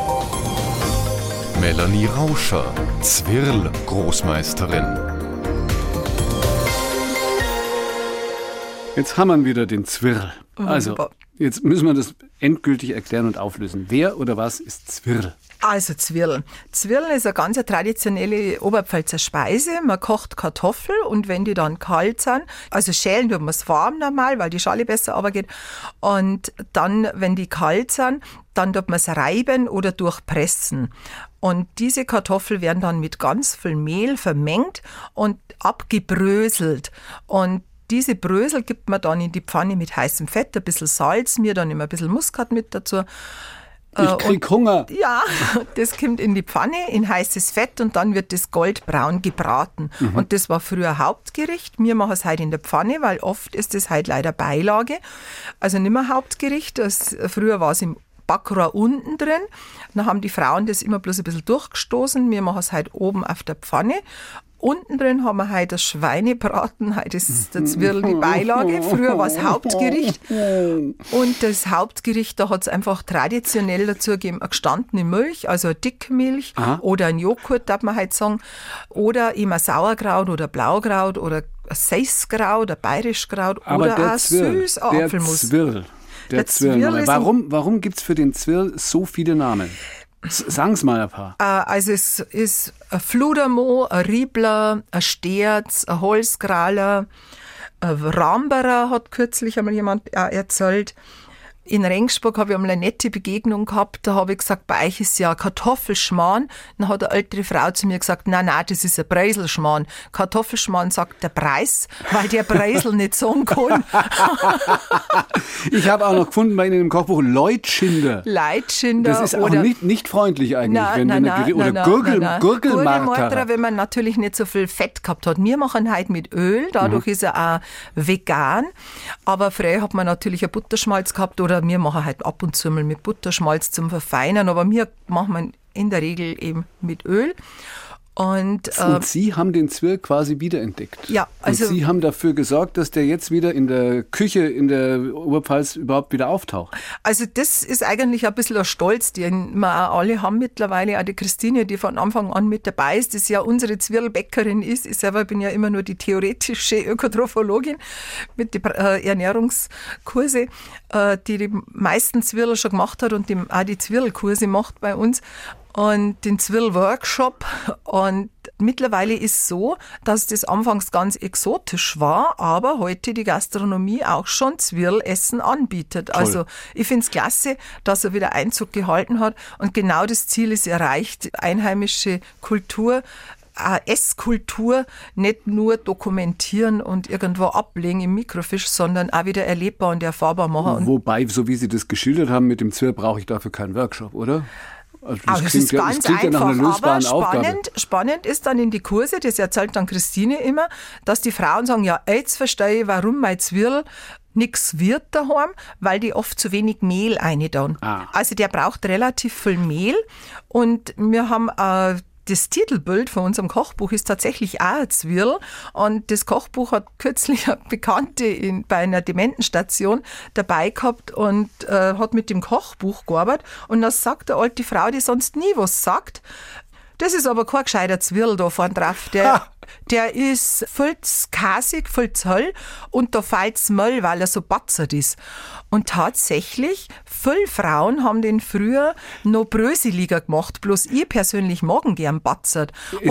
Melanie Rauscher, Zwirl-Großmeisterin. Jetzt haben wir wieder den Zwirl. Also, Wunderbar. jetzt müssen wir das endgültig erklären und auflösen. Wer oder was ist Zwirl? Also Zwirl. Zwirl ist eine ganz traditionelle Oberpfälzer Speise. Man kocht Kartoffeln und wenn die dann kalt sind, also schälen tut man es warm normal, weil die Schale besser runtergeht. Und dann, wenn die kalt sind, dann tut man es reiben oder durchpressen. Und diese Kartoffeln werden dann mit ganz viel Mehl vermengt und abgebröselt. Und diese Brösel gibt man dann in die Pfanne mit heißem Fett, ein bisschen Salz, mir dann immer ein bisschen Muskat mit dazu. Ich krieg Hunger. Ja, das kommt in die Pfanne, in heißes Fett und dann wird das goldbraun gebraten. Und das war früher Hauptgericht. Wir machen es heute in der Pfanne, weil oft ist das heute leider Beilage. Also nicht mehr Hauptgericht. Früher war es im Backrohr unten drin. Dann haben die Frauen das immer bloß ein bisschen durchgestoßen. Wir machen es heute oben auf der Pfanne. Unten drin haben wir heute das Schweinebraten, heute ist der Zwirl die Beilage. Früher war es Hauptgericht. Und das Hauptgericht, da hat es einfach traditionell dazu gegeben, eine gestandene Milch, also eine Dickmilch oder ein Joghurt, darf man heute sagen. Oder eben ein Sauerkraut oder Blaukraut oder ein Seiskraut, ein Bayerischkraut oder auch süß Apfelmus. Der Zwirl. Warum gibt es für den Zwirl so viele Namen? Sagen Sie mal ein paar. Also es ist ein Fludermo, ein Riebler, ein Sterz, ein Holzkraler, ein Ramberer, hat kürzlich einmal jemand erzählt. In Regensburg habe ich einmal eine nette Begegnung gehabt. Da habe ich gesagt, bei euch ist ja Kartoffelschmarrn. Dann hat eine ältere Frau zu mir gesagt, nein, das ist ein Preiselschmarrn. Kartoffelschmarrn sagt der Preis, weil der Preisel nicht sagen kann. Ich habe auch noch gefunden bei Ihnen im Kochbuch Leutschinder. Leitschinder. Das ist auch nicht freundlich eigentlich. Gurgelmarter, wenn man natürlich nicht so viel Fett gehabt hat. Wir machen heute mit Öl, dadurch ist er auch vegan. Aber früher hat man natürlich ein Butterschmalz gehabt oder wir machen halt ab und zu mal mit Butterschmalz zum Verfeinern, aber wir machen in der Regel eben mit Öl. Und Sie haben den Zwirl quasi wiederentdeckt. Ja, also. Und Sie haben dafür gesorgt, dass der jetzt wieder in der Küche in der Oberpfalz überhaupt wieder auftaucht. Also das ist eigentlich ein bisschen ein Stolz, den wir auch alle haben mittlerweile. Auch die Christine, die von Anfang an mit dabei ist, das ja unsere Zwirlbäckerin ist. Ich selber bin ja immer nur die theoretische Ökotrophologin mit den Ernährungskurse, die meisten Zwirl schon gemacht hat und auch die Zwirlkurse macht bei uns. Und den Zwirl-Workshop. Und mittlerweile ist es so, dass das anfangs ganz exotisch war, aber heute die Gastronomie auch schon Zwirlessen anbietet. Toll. Also ich finde es klasse, dass er wieder Einzug gehalten hat. Und genau das Ziel ist erreicht, einheimische Kultur, Esskultur nicht nur dokumentieren und irgendwo ablegen im Mikrofisch, sondern auch wieder erlebbar und erfahrbar machen. Wobei, so wie Sie das geschildert haben mit dem Zwirl, brauche ich dafür keinen Workshop, oder? Also das ist ganz einfach, aber spannend ist dann in die Kurse, das erzählt dann Christine immer, dass die Frauen sagen, ja, jetzt verstehe ich, warum mein Zwirl nichts wird daheim, weil die oft zu wenig Mehl reintun. Also der braucht relativ viel Mehl und wir haben das Titelbild von unserem Kochbuch ist tatsächlich auch ein Zwirl und das Kochbuch hat kürzlich eine Bekannte bei einer Dementenstation dabei gehabt und hat mit dem Kochbuch gearbeitet und dann sagt eine alte Frau, die sonst nie was sagt, das ist aber kein gescheiter Zwirl da vorne drauf, der ist viel zu kasig, viel zu hell und da fällt's Müll, weil er so batzert ist. Und tatsächlich, viele Frauen haben den früher noch bröseliger gemacht, bloß ich persönlich mag ihn gern batzert.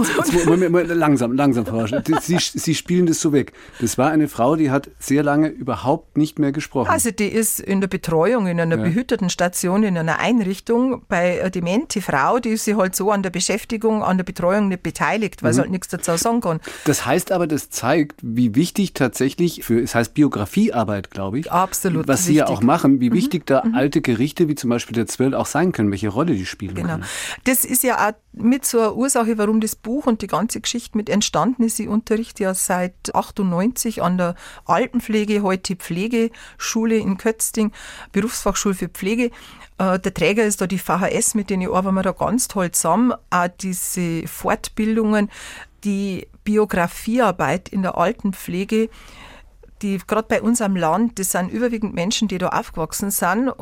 Langsam, Frau Rauscher. Sie spielen das so weg. Das war eine Frau, die hat sehr lange überhaupt nicht mehr gesprochen. Also die ist in der Betreuung, in einer behüteten Station, in einer Einrichtung bei einer demente Frau, die ist sich halt so an der Beschäftigung, an der Betreuung nicht beteiligt, weil sie halt nichts dazu sagen kann. Das heißt aber, das zeigt, wie wichtig tatsächlich es heißt Biografiearbeit, glaube ich. Absolut. Was Sie ja auch machen, wie wichtig da alte Gerichte wie zum Beispiel der Zwirl auch sein können, welche Rolle die spielen können. Das ist ja auch mit so einer Ursache, warum das Buch und die ganze Geschichte mit entstanden ist. Ich unterrichte ja seit 98 an der Altenpflege, heute Pflegeschule in Kötzting, Berufsfachschule für Pflege. Der Träger ist da die VHS, mit denen ich arbeite da ganz toll zusammen. Auch diese Fortbildungen, die Biografiearbeit in der Altenpflege, die gerade bei uns am Land, das sind überwiegend Menschen, die da aufgewachsen sind und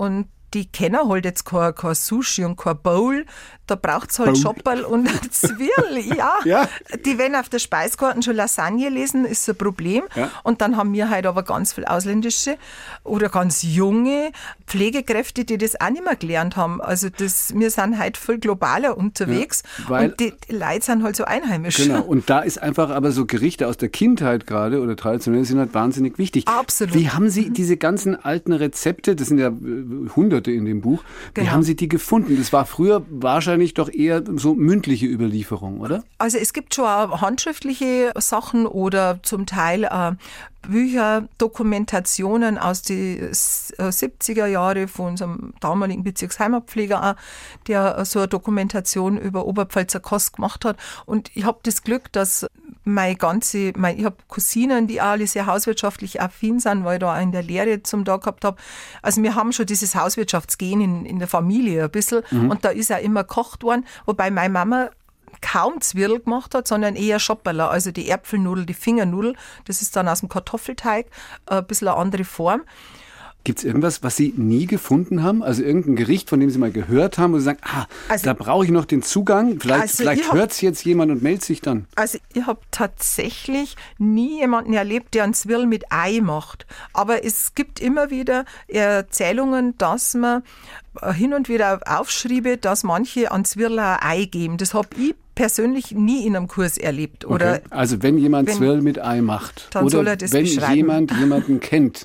die kennen halt jetzt kein Sushi und kein Bowl. Da braucht es halt Schopperl und Zwirl. Ja. Die, wenn auf der Speiskarten schon Lasagne lesen, ist ein Problem. Ja. Und dann haben wir halt aber ganz viel ausländische oder ganz junge Pflegekräfte, die das auch nicht mehr gelernt haben. Also wir sind halt viel globaler unterwegs und die Leute sind halt so einheimisch. Genau, und da ist einfach aber so Gerichte aus der Kindheit gerade oder traditionell sind halt wahnsinnig wichtig. Absolut. Wie haben Sie diese ganzen alten Rezepte, das sind ja Hunderte in dem Buch, wie haben Sie die gefunden? Das war früher wahrscheinlich doch eher so mündliche Überlieferung, oder? Also es gibt schon auch handschriftliche Sachen oder zum Teil Bücher, Dokumentationen aus den 70er Jahren von unserem damaligen Bezirksheimatpfleger, der so eine Dokumentation über Oberpfälzer Kost gemacht hat. Und ich habe das Glück, dass ich habe Cousinen, die alle sehr hauswirtschaftlich affin sind, weil ich da auch in der Lehre zum Tag gehabt habe. Also wir haben schon dieses Hauswirtschaftsgen in der Familie ein bisschen und da ist auch immer gekocht worden, wobei meine Mama kaum Zwirl gemacht hat, sondern eher Schopperler, also die Äpfelnudel, die Fingernudel, das ist dann aus dem Kartoffelteig, ein bisschen eine andere Form. Gibt es irgendwas, was Sie nie gefunden haben? Also irgendein Gericht, von dem Sie mal gehört haben, wo Sie sagen, da brauche ich noch den Zugang. Vielleicht hört es jetzt jemand und meldet sich dann. Also ich habe tatsächlich nie jemanden erlebt, der einen Zwirl mit Ei macht. Aber es gibt immer wieder Erzählungen, dass man hin und wieder aufschriebe, dass manche an Zwirl ein Ei geben. Das habe ich persönlich nie in einem Kurs erlebt. Oder okay. Also wenn jemand Zwirl mit Ei macht dann oder soll er das wenn beschreiben. jemand jemanden kennt,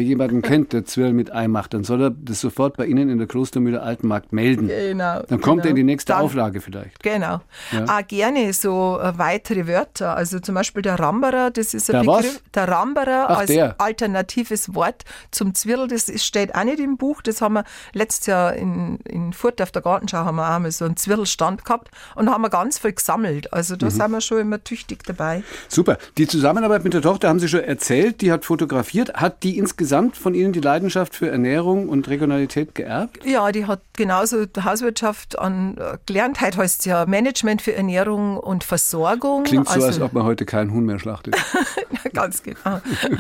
der Zwirl mit Ei macht, dann soll er das sofort bei Ihnen in der Klostermühle Altenmarkt melden. Genau. Dann kommt er in die nächste Auflage vielleicht. Genau. Ja. Auch gerne so weitere Wörter. Also zum Beispiel der Ramberer, das ist ein Begriff. Der Ramberer als alternatives Wort zum Zwirl, das steht auch nicht im Buch. Das haben wir letztes Jahr in Furt auf der Gartenschau haben wir auch mal so einen Zwirlstand gehabt und haben wir ganz viel gesammelt. Also da sind wir schon immer tüchtig dabei. Super. Die Zusammenarbeit mit der Tochter haben Sie schon erzählt, die hat fotografiert. Hat die insgesamt von Ihnen die Leidenschaft für Ernährung und Regionalität geerbt? Ja, die hat genauso Hauswirtschaft gelernt. Heute heißt es ja Management für Ernährung und Versorgung. Klingt so, als ob man heute keinen Huhn mehr schlachtet. Ganz genau.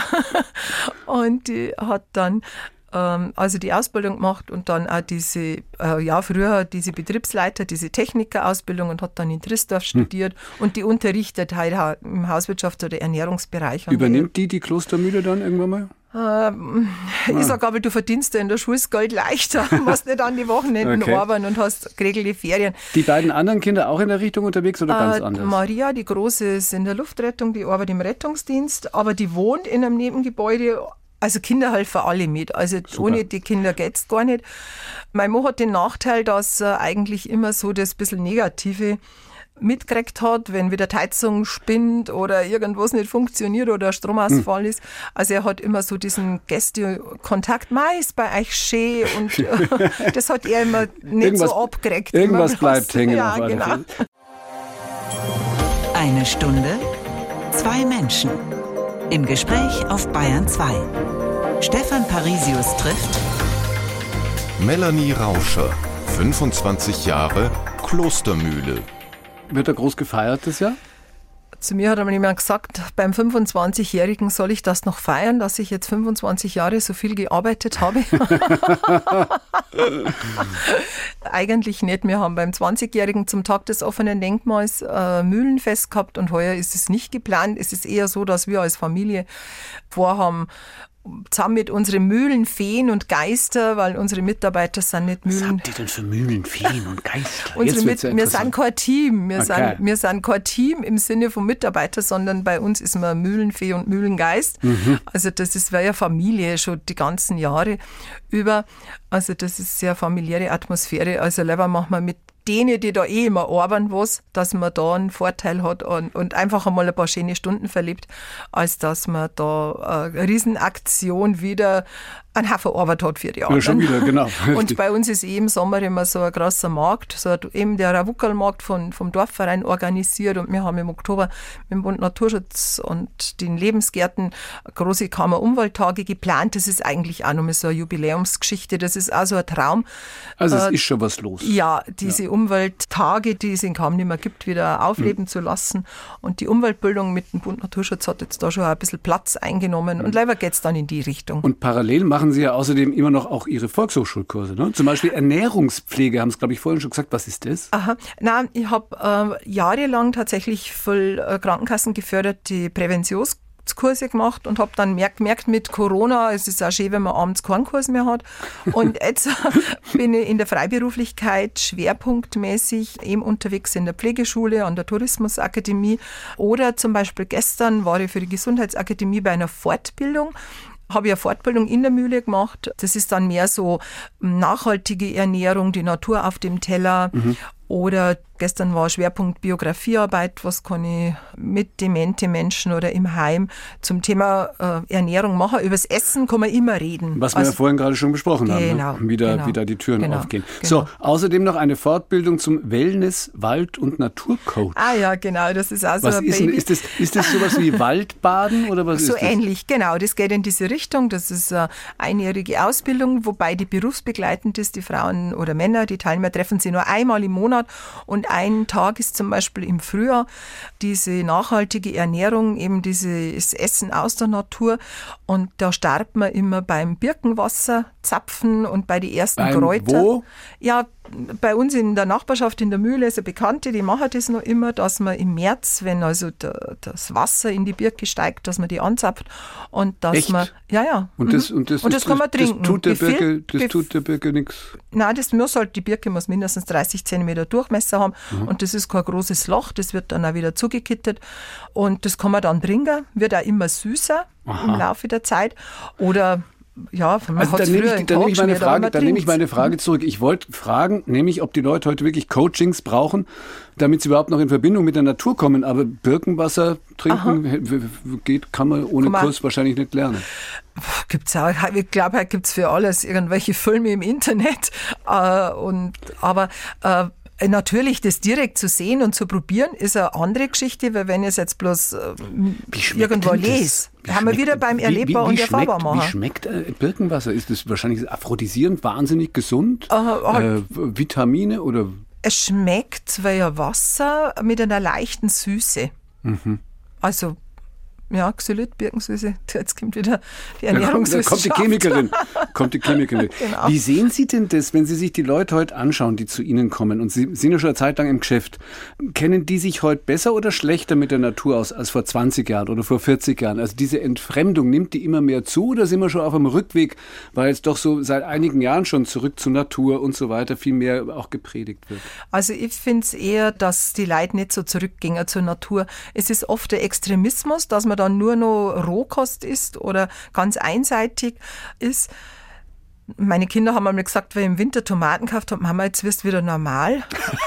Und die hat dann also die Ausbildung gemacht und dann auch früher diese Betriebsleiter, diese Technikerausbildung und hat dann in Trissdorf studiert und die unterrichtet halt im Hauswirtschafts- oder Ernährungsbereich. Übernimmt die Klostermühle dann irgendwann mal? Ich sage aber, du verdienst ja in der Schule das Geld leichter, musst nicht an die Wochenenden arbeiten und hast geregelte Ferien. Die beiden anderen Kinder auch in der Richtung unterwegs oder ganz anders? Maria, die Große, ist in der Luftrettung, die arbeitet im Rettungsdienst, aber die wohnt in einem Nebengebäude. Also Kinder helfen alle mit. Also ohne die Kinder geht's gar nicht. Mein Mann hat den Nachteil, dass er eigentlich immer so das bisschen Negative mitgekriegt hat, wenn wieder die Heizung spinnt oder irgendwas nicht funktioniert oder Stromausfall ist. Also er hat immer so diesen Gästekontakt, ist bei euch schön und das hat er immer nicht so abgekriegt. Irgendwas bleibt hängen. Ja, genau. Eine Stunde, 2 Menschen. Im Gespräch auf Bayern 2. Stefan Parisius trifft Melanie Rauscher, 25 Jahre, Klostermühle. Wird er groß gefeiert das Jahr? Zu mir hat einmal jemand gesagt, beim 25-Jährigen soll ich das noch feiern, dass ich jetzt 25 Jahre so viel gearbeitet habe. Eigentlich nicht. Wir haben beim 20-Jährigen zum Tag des offenen Denkmals Mühlenfest gehabt und heuer ist es nicht geplant. Es ist eher so, dass wir als Familie vorhaben, zusammen mit unseren Mühlenfeen und Geister, weil unsere Mitarbeiter sind nicht Mühlen. Was habt ihr denn für Mühlenfeen und Geister? Wir sind kein Team. Wir sind kein Team im Sinne von Mitarbeiter, sondern bei uns ist man Mühlenfee und Mühlengeist. Also das wäre ja Familie schon die ganzen Jahre über. Also das ist sehr familiäre Atmosphäre. Also lieber machen wir mit denen, die da immer arbeiten, dass man da einen Vorteil hat und einfach einmal ein paar schöne Stunden verlebt, als dass man da eine Riesenaktion wieder einen Haufen Arbeit hat für die anderen. Ja, schon wieder, genau. Und bei uns ist im Sommer immer so ein großer Markt, eben der Rawuckelmarkt vom Dorfverein organisiert und wir haben im Oktober mit dem Bund Naturschutz und den Lebensgärten große Kammer-Umwelttage geplant. Das ist eigentlich auch nochmal so eine Jubiläumsgeschichte, das ist auch so ein Traum. Also es ist schon was los. Ja, diese Umwelttage, die es in kaum nicht mehr gibt, wieder aufleben zu lassen. Und die Umweltbildung mit dem Bund Naturschutz hat jetzt da schon ein bisschen Platz eingenommen und leider geht es dann in die Richtung. Und parallel machen machen Sie ja außerdem immer noch auch Ihre Volkshochschulkurse, ne? Zum Beispiel Ernährungspflege, haben Sie, glaube ich, vorhin schon gesagt. Was ist das? Aha. Nein, ich habe jahrelang tatsächlich voll Krankenkassen geförderte Präventionskurse gemacht und habe dann gemerkt mit Corona, es ist auch schön, wenn man abends keinen Kurs mehr hat. Und jetzt bin ich in der Freiberuflichkeit schwerpunktmäßig eben unterwegs in der Pflegeschule, an der Tourismusakademie oder zum Beispiel gestern war ich für die Gesundheitsakademie bei einer Fortbildung. Habe ich eine Fortbildung in der Mühle gemacht. Das ist dann mehr so nachhaltige Ernährung, die Natur auf dem Teller. Oder gestern war Schwerpunkt Biografiearbeit, was kann ich mit demente Menschen oder im Heim zum Thema Ernährung machen. Über das Essen kann man immer reden. Was wir ja vorhin gerade schon besprochen haben, ne? Wie da die Türen aufgehen. So, außerdem noch eine Fortbildung zum Wellness-, Wald- und Naturcoach. Ah ja, genau, das ist auch so was ein ist Baby. Ist das sowas wie Waldbaden oder was ist das? So ähnlich, genau. Das geht in diese Richtung. Das ist eine einjährige Ausbildung, wobei die berufsbegleitend ist. Die Frauen oder Männer, die Teilnehmer treffen sich nur einmal im Monat und ein Tag ist zum Beispiel im Frühjahr diese nachhaltige Ernährung, eben dieses Essen aus der Natur und da startet man immer beim Birkenwasser zapfen und bei den ersten Kräutern. Wo? Ja, bei uns in der Nachbarschaft in der Mühle ist eine Bekannte, die machen das noch immer, dass man im März, wenn also das Wasser in die Birke steigt, dass man die anzapft und dass Echt? man Und das kann man trinken. Das tut der Birke nichts. Nein, die Birke muss mindestens 30 cm Durchmesser haben und das ist kein großes Loch, das wird dann auch wieder zugekittet und das kann man dann trinken, wird auch immer süßer im Laufe der Zeit oder ja, also dann nehme ich meine Frage zurück. Ich wollte fragen, nämlich ob die Leute heute wirklich Coachings brauchen, damit sie überhaupt noch in Verbindung mit der Natur kommen. Aber Birkenwasser trinken kann man ohne Kurs wahrscheinlich nicht lernen. Gibt's auch. Ich glaube, heute gibt's für alles irgendwelche Filme im Internet. Natürlich, das direkt zu sehen und zu probieren, ist eine andere Geschichte, weil wenn ich es jetzt bloß irgendwo lese, haben wir wieder beim Erlebbar und Erfahrbar machen. Wie schmeckt Birkenwasser? Ist das wahrscheinlich aphrodisierend, wahnsinnig gesund? Vitamine oder? Es schmeckt wie ein Wasser mit einer leichten Süße. Also ja, Xylit, Birkensüße, jetzt kommt wieder die Ernährungswissenschaft. Da kommt die Chemikerin. Genau. Wie sehen Sie denn das, wenn Sie sich die Leute heute anschauen, die zu Ihnen kommen und Sie sind ja schon eine Zeit lang im Geschäft, kennen die sich heute besser oder schlechter mit der Natur aus als vor 20 Jahren oder vor 40 Jahren? Also diese Entfremdung, nimmt die immer mehr zu oder sind wir schon auf einem Rückweg, weil es doch so seit einigen Jahren schon zurück zur Natur und so weiter viel mehr auch gepredigt wird? Also ich finde es eher, dass die Leute nicht so zurückgehen zur Natur. Es ist oft der Extremismus, dass man dann nur noch Rohkost isst oder ganz einseitig ist. Meine Kinder haben einmal gesagt, weil ich im Winter Tomaten gekauft habe, Mama, jetzt wirst du wieder normal.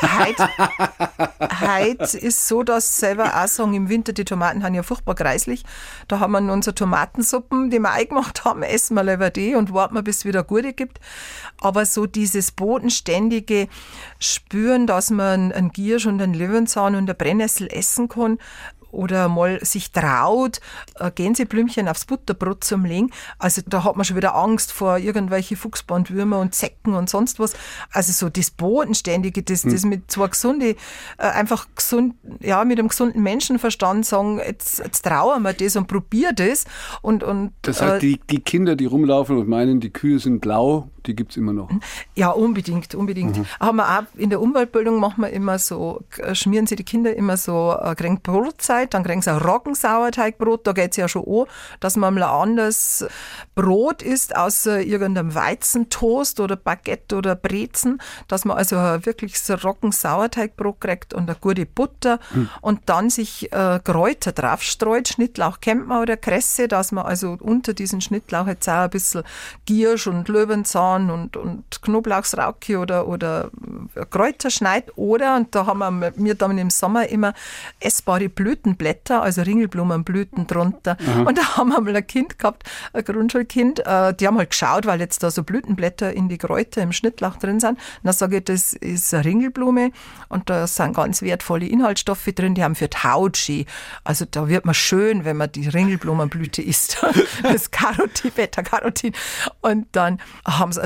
Heute ist so, dass sie selber auch sagen, im Winter, die Tomaten haben ja furchtbar kreislich. Da haben wir unsere Tomatensuppen, die wir eingemacht haben, essen wir lieber die und warten wir, bis es wieder gute gibt. Aber so dieses bodenständige Spüren, dass man einen Giersch und einen Löwenzahn und eine Brennnessel essen kann, oder mal sich traut, Gänseblümchen aufs Butterbrot zu legen. Also da hat man schon wieder Angst vor irgendwelche Fuchsbandwürmer und Zecken und sonst was. Also so das Bodenständige, das mit zwei einfach gesund, ja, mit einem gesunden Menschenverstand sagen, jetzt trauen wir das und probier das. Und das heißt, die Kinder, die rumlaufen und meinen, die Kühe sind blau, die gibt es immer noch. Ja, unbedingt. Haben wir auch in der Umweltbildung machen wir immer so, schmieren sie die Kinder immer so kriegen Brotzeit, dann kriegen sie ein Roggensauerteigbrot, da geht es ja schon an, dass man mal ein anderes Brot isst, außer irgendeinem Weizentoast oder Baguette oder Brezen, dass man also wirklich so Roggensauerteigbrot kriegt und eine gute Butter und dann sich Kräuter draufstreut, Schnittlauch kennt man oder Kresse, dass man also unter diesen Schnittlauch jetzt auch ein bisschen Giersch und Löwenzahn und Knoblauchsrauke oder Kräuter schneidet oder, und da haben wir dann im Sommer immer essbare Blütenblätter, also Ringelblumenblüten drunter. Und da haben wir mal ein Kind gehabt, ein Grundschulkind, die haben halt geschaut, weil jetzt da so Blütenblätter in die Kräuter im Schnittlauch drin sind. Und dann sage ich, das ist eine Ringelblume und da sind ganz wertvolle Inhaltsstoffe drin, die haben für die Haut schön. Also da wird man schön, wenn man die Ringelblumenblüte isst. Das Beta-Carotin. Und dann haben sie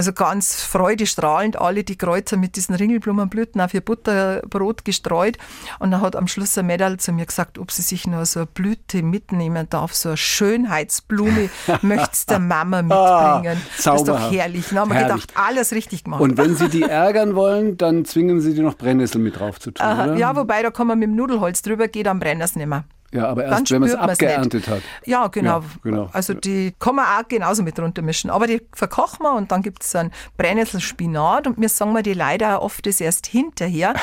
Also ganz freudestrahlend alle die Kreuzer mit diesen Ringelblumenblüten auf ihr Butterbrot gestreut. Und dann hat am Schluss ein Mädel zu mir gesagt, ob sie sich noch so eine Blüte mitnehmen darf, so eine Schönheitsblume, möchte es der Mama mitbringen. Das ist doch herrlich. Dann haben wir gedacht, alles richtig gemacht. Und wenn Sie die ärgern wollen, dann zwingen Sie die noch Brennnessel mit drauf zu tun, oder? Ja, wobei, da kann man mit dem Nudelholz drüber, geht am Brenners nicht mehr. Ja, aber erst, wenn man es abgeerntet hat. Ja, genau. Ja, genau. Also die kann man auch genauso mit runtermischen. Aber die verkochen wir und dann gibt es einen Brennnesselspinat und wir sagen wir die leider auch oft das erst hinterher.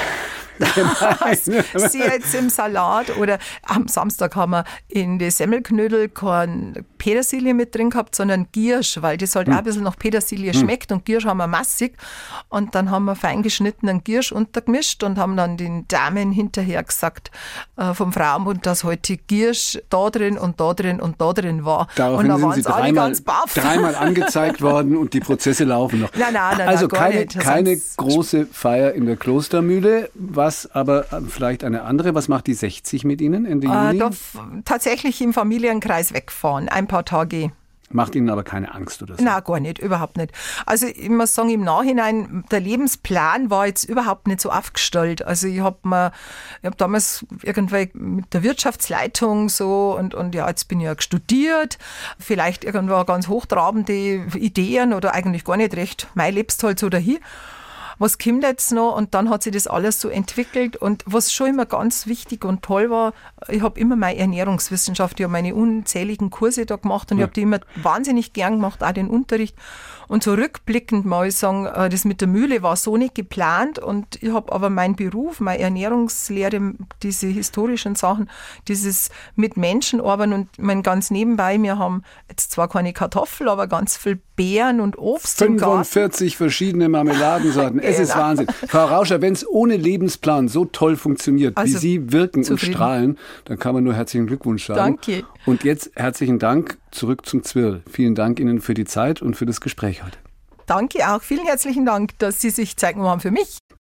Sie jetzt im Salat oder am Samstag haben wir in die Semmelknödel kein Petersilie mit drin gehabt, sondern Giersch, weil das halt auch ein bisschen nach Petersilie schmeckt und Giersch haben wir massig und dann haben wir fein geschnittenen Giersch untergemischt und haben dann den Damen hinterher gesagt vom Frauenbund, dass heute Giersch da drin und da drin und da drin war. Daraufhin und dann sind Sie alle ganz baff. dreimal angezeigt worden und die Prozesse laufen noch. Nein, also gar keine nicht. große Feier in der Klostermühle, was aber vielleicht eine andere. Was macht die 60 mit Ihnen Ende Juni? Tatsächlich im Familienkreis wegfahren, ein paar Tage. Macht Ihnen aber keine Angst oder so? Nein, gar nicht, überhaupt nicht. Also ich muss sagen, im Nachhinein, der Lebensplan war jetzt überhaupt nicht so aufgestellt. Also ich hab damals irgendwie mit der Wirtschaftsleitung so und ja, jetzt bin ich ja studiert, vielleicht irgendwo ganz hochtrabende Ideen oder eigentlich gar nicht recht. Mein lebst halt so dahin. Was kommt jetzt noch? Und dann hat sich das alles so entwickelt. Und was schon immer ganz wichtig und toll war, ich habe immer meine Ernährungswissenschaft, ich habe meine unzähligen Kurse da gemacht und ich habe die immer wahnsinnig gern gemacht, auch den Unterricht. Und so rückblickend mal sagen, das mit der Mühle war so nicht geplant und ich habe aber meinen Beruf, meine Ernährungslehre, diese historischen Sachen, dieses mit Menschen arbeiten und mein ganz nebenbei, wir haben jetzt zwar keine Kartoffel, aber ganz viel Beeren und Obst im Garten. 45 verschiedene Marmeladensorten. Es ist Wahnsinn. Frau Rauscher, wenn es ohne Lebensplan so toll funktioniert, wie Sie wirken und strahlen, dann kann man nur herzlichen Glückwunsch sagen. Danke. Und jetzt herzlichen Dank zurück zum Zwirl. Vielen Dank Ihnen für die Zeit und für das Gespräch heute. Danke auch. Vielen herzlichen Dank, dass Sie sich Zeit genommen haben für mich.